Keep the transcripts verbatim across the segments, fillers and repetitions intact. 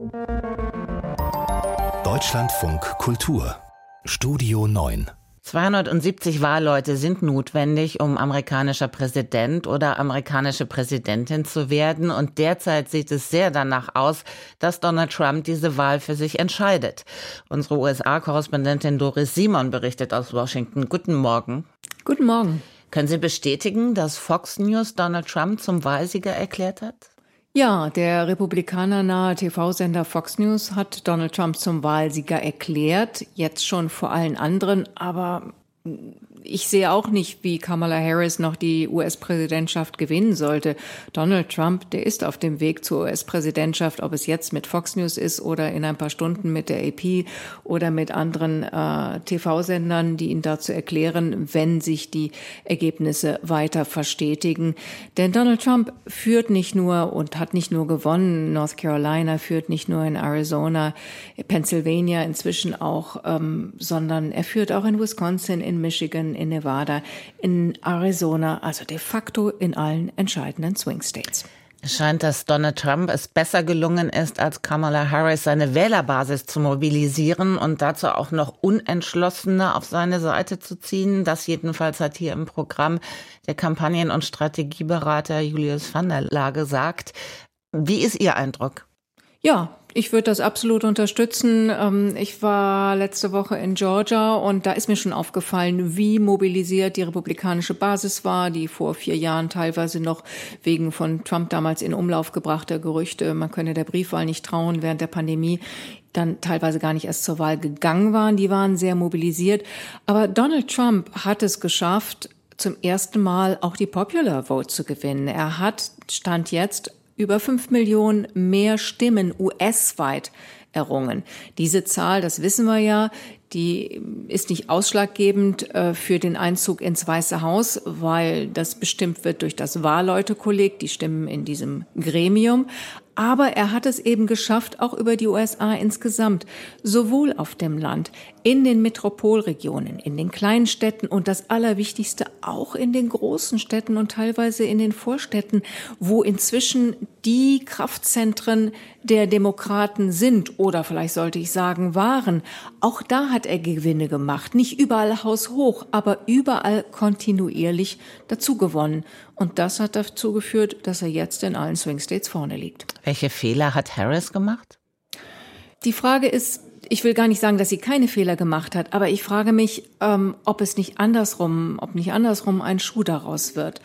Deutschlandfunk Kultur Studio neun. zweihundertsiebzig Wahlleute sind notwendig, um amerikanischer Präsident oder amerikanische Präsidentin zu werden. Und derzeit sieht es sehr danach aus, dass Donald Trump diese Wahl für sich entscheidet. Unsere U S A-Korrespondentin Doris Simon berichtet aus Washington. Guten Morgen. Guten Morgen. Können Sie bestätigen, dass Fox News Donald Trump zum Wahlsieger erklärt hat? Ja, der republikanernahe T V-Sender Fox News hat Donald Trump zum Wahlsieger erklärt, jetzt schon vor allen anderen, aber ich sehe auch nicht, wie Kamala Harris noch die U S-Präsidentschaft gewinnen sollte. Donald Trump, der ist auf dem Weg zur U S-Präsidentschaft, ob es jetzt mit Fox News ist oder in ein paar Stunden mit der A P oder mit anderen äh, T V-Sendern, die ihn dazu erklären, wenn sich die Ergebnisse weiter verstetigen. Denn Donald Trump führt nicht nur und hat nicht nur gewonnen, North Carolina führt nicht nur in Arizona, Pennsylvania inzwischen auch, ähm, sondern er führt auch in Wisconsin, in Michigan, in Nevada, in Arizona, also de facto in allen entscheidenden Swing States. Es scheint, dass Donald Trump es besser gelungen ist, als Kamala Harris seine Wählerbasis zu mobilisieren und dazu auch noch Unentschlossene auf seine Seite zu ziehen. Das jedenfalls hat hier im Programm der Kampagnen- und Strategieberater Julius van der Laar gesagt. Wie ist Ihr Eindruck? Ja, ich würde das absolut unterstützen. Ich war letzte Woche in Georgia und da ist mir schon aufgefallen, wie mobilisiert die republikanische Basis war, die vor vier Jahren teilweise noch wegen von Trump damals in Umlauf gebrachter Gerüchte, man könne der Briefwahl nicht trauen während der Pandemie, dann teilweise gar nicht erst zur Wahl gegangen waren. Die waren sehr mobilisiert. Aber Donald Trump hat es geschafft, zum ersten Mal auch die Popular Vote zu gewinnen. Er hat, Stand jetzt, über fünf Millionen mehr Stimmen U S-weit errungen. Diese Zahl, das wissen wir ja, die ist nicht ausschlaggebend äh, für den Einzug ins Weiße Haus, weil das bestimmt wird durch das Wahlleutekolleg, die stimmen in diesem Gremium. Aber er hat es eben geschafft, auch über die U S A insgesamt, sowohl auf dem Land, in den Metropolregionen, in den kleinen Städten und das Allerwichtigste auch in den großen Städten und teilweise in den Vorstädten, wo inzwischen die Kraftzentren der Demokraten sind oder vielleicht sollte ich sagen waren. Auch da hat er Gewinne gemacht. Nicht überall haushoch, aber überall kontinuierlich dazu gewonnen. Und das hat dazu geführt, dass er jetzt in allen Swing States vorne liegt. Welche Fehler hat Harris gemacht? Die Frage ist, ich will gar nicht sagen, dass sie keine Fehler gemacht hat, aber ich frage mich, ähm, ob es nicht andersrum, ob nicht andersrum ein Schuh daraus wird.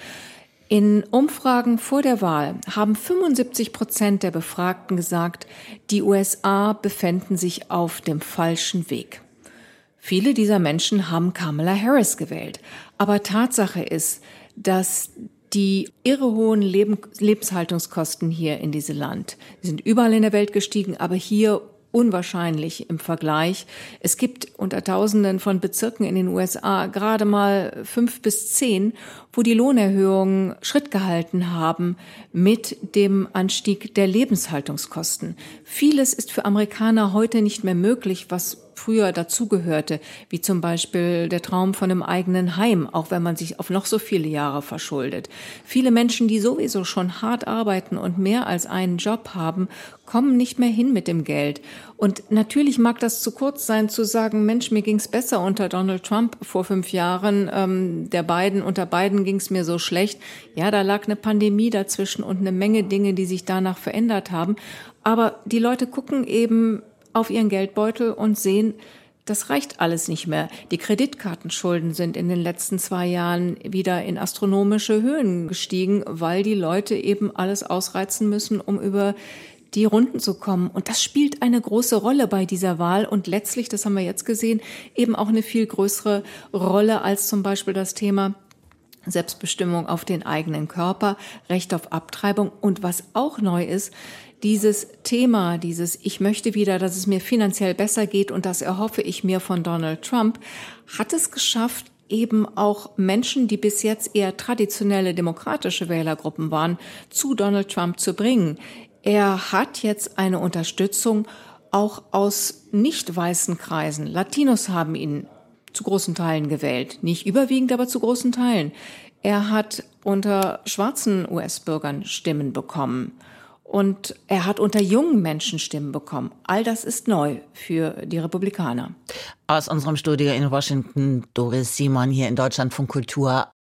In Umfragen vor der Wahl haben fünfundsiebzig Prozent der Befragten gesagt, die U S A befänden sich auf dem falschen Weg. Viele dieser Menschen haben Kamala Harris gewählt. Aber Tatsache ist, dass die irre hohen Leben, Lebenshaltungskosten hier in diesem Land, die sind überall in der Welt gestiegen, aber hier unwahrscheinlich im Vergleich. Es gibt unter Tausenden von Bezirken in den U S A gerade mal fünf bis zehn, wo die Lohnerhöhungen Schritt gehalten haben mit dem Anstieg der Lebenshaltungskosten. Vieles ist für Amerikaner heute nicht mehr möglich, was früher dazugehörte, wie zum Beispiel der Traum von einem eigenen Heim, auch wenn man sich auf noch so viele Jahre verschuldet. Viele Menschen, die sowieso schon hart arbeiten und mehr als einen Job haben, kommen nicht mehr hin mit dem Geld. Und natürlich mag das zu kurz sein, zu sagen, Mensch, mir ging's besser unter Donald Trump vor fünf Jahren, ähm, der Biden, unter Biden ging's mir so schlecht. Ja, da lag eine Pandemie dazwischen und eine Menge Dinge, die sich danach verändert haben. Aber die Leute gucken eben auf ihren Geldbeutel und sehen, das reicht alles nicht mehr. Die Kreditkartenschulden sind in den letzten zwei Jahren wieder in astronomische Höhen gestiegen, weil die Leute eben alles ausreizen müssen, um über die Runden zu kommen. Und das spielt eine große Rolle bei dieser Wahl und letztlich, das haben wir jetzt gesehen, eben auch eine viel größere Rolle als zum Beispiel das Thema Selbstbestimmung auf den eigenen Körper, Recht auf Abtreibung und was auch neu ist, dieses Thema, dieses ich möchte wieder, dass es mir finanziell besser geht und das erhoffe ich mir von Donald Trump, hat es geschafft, eben auch Menschen, die bis jetzt eher traditionelle demokratische Wählergruppen waren, zu Donald Trump zu bringen. Er hat jetzt eine Unterstützung auch aus nicht weißen Kreisen. Latinos haben ihn zu großen Teilen gewählt. Nicht überwiegend, aber zu großen Teilen. Er hat unter schwarzen U S-Bürgern Stimmen bekommen. Und er hat unter jungen Menschen Stimmen bekommen. All das ist neu für die Republikaner. Aus unserem Studio in Washington, Doris Simon hier in Deutschlandfunk Kultur.